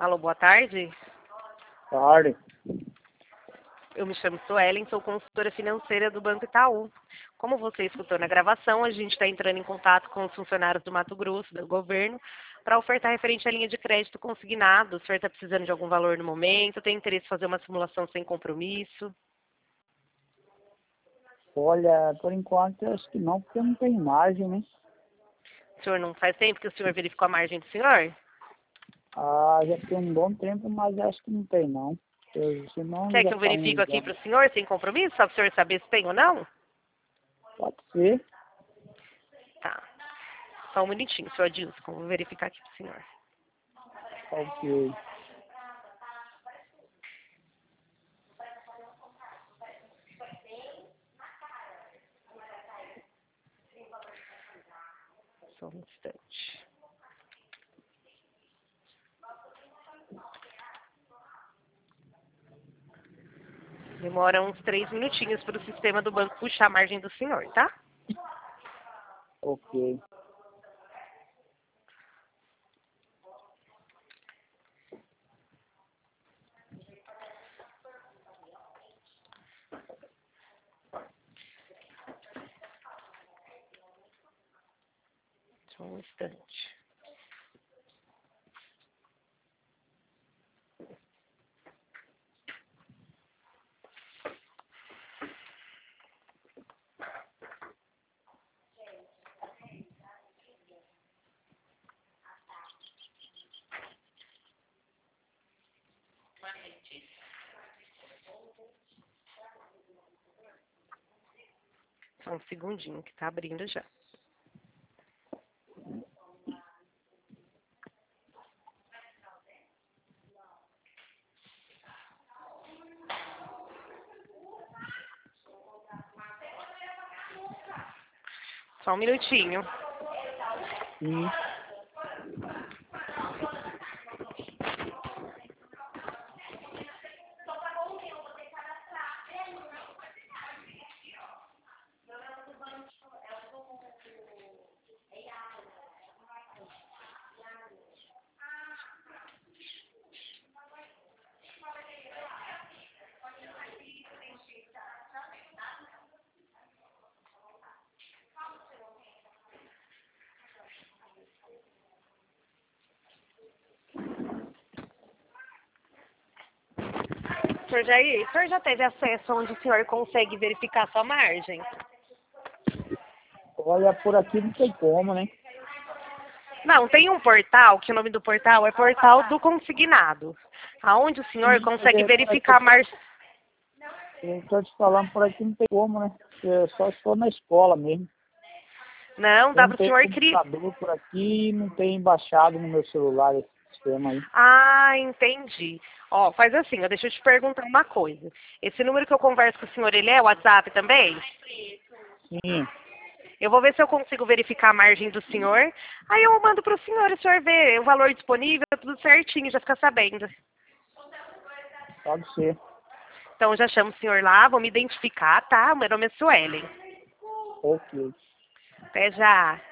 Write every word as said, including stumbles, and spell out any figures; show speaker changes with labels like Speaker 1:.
Speaker 1: Alô, boa tarde.
Speaker 2: Tarde.
Speaker 1: Eu me chamo Suelen, sou consultora financeira do Banco Itaú. Como você escutou na gravação, a gente está entrando em contato com os funcionários do Mato Grosso, do governo, para ofertar referente à linha de crédito consignado. O senhor está precisando de algum valor no momento? Tem interesse em fazer uma simulação sem compromisso?
Speaker 2: Olha, por enquanto eu acho que não, porque não tem margem, né?
Speaker 1: O senhor não faz tempo que o senhor verificou a margem do senhor?
Speaker 2: Ah, já tem um bom tempo, mas acho que não tem não. Eu, senão
Speaker 1: Quer
Speaker 2: já
Speaker 1: que eu
Speaker 2: tá
Speaker 1: verifique
Speaker 2: uns
Speaker 1: aqui para
Speaker 2: anos.
Speaker 1: o senhor sem compromisso, só para o senhor saber se tem ou não?
Speaker 2: Pode ser.
Speaker 1: Tá. Só um minutinho, senhor Adilson, vou verificar aqui para o senhor.
Speaker 2: Ok.
Speaker 1: Só um instante. Demora uns três minutinhos para o sistema do banco puxar a margem do senhor, tá?
Speaker 2: Ok.
Speaker 1: Só um instante. Só um segundinho que tá abrindo já. Só um minutinho.
Speaker 2: Sim.
Speaker 1: Senhor Jair, o senhor já teve acesso onde o senhor consegue verificar sua margem?
Speaker 2: Olha, por aqui não tem como, né?
Speaker 1: Não, tem um portal, que o nome do portal é Portal do Consignado, aonde o senhor
Speaker 2: Sim, mas
Speaker 1: consegue
Speaker 2: é por aqui,
Speaker 1: verificar a margem.
Speaker 2: eu tô te falando, por aqui não tem como, né? Eu só estou na escola mesmo.
Speaker 1: Não,
Speaker 2: Eu
Speaker 1: dá
Speaker 2: não
Speaker 1: para o
Speaker 2: tenho
Speaker 1: senhor criar.
Speaker 2: computador por aqui, não tem baixado no meu celular esse sistema aí.
Speaker 1: Ah, entendi. Ó, faz assim, ó, deixa eu te perguntar uma coisa. Esse número que eu converso com o senhor, ele é WhatsApp também?
Speaker 2: Sim,
Speaker 1: Eu vou ver se eu consigo verificar a margem do senhor. Aí eu mando para o senhor, o senhor vê o valor disponível, tudo certinho, já fica sabendo.
Speaker 2: pode ser.
Speaker 1: Então eu já chamo o senhor lá, vou me identificar, tá? Meu nome é Suelen.
Speaker 2: Ok.
Speaker 1: Até já.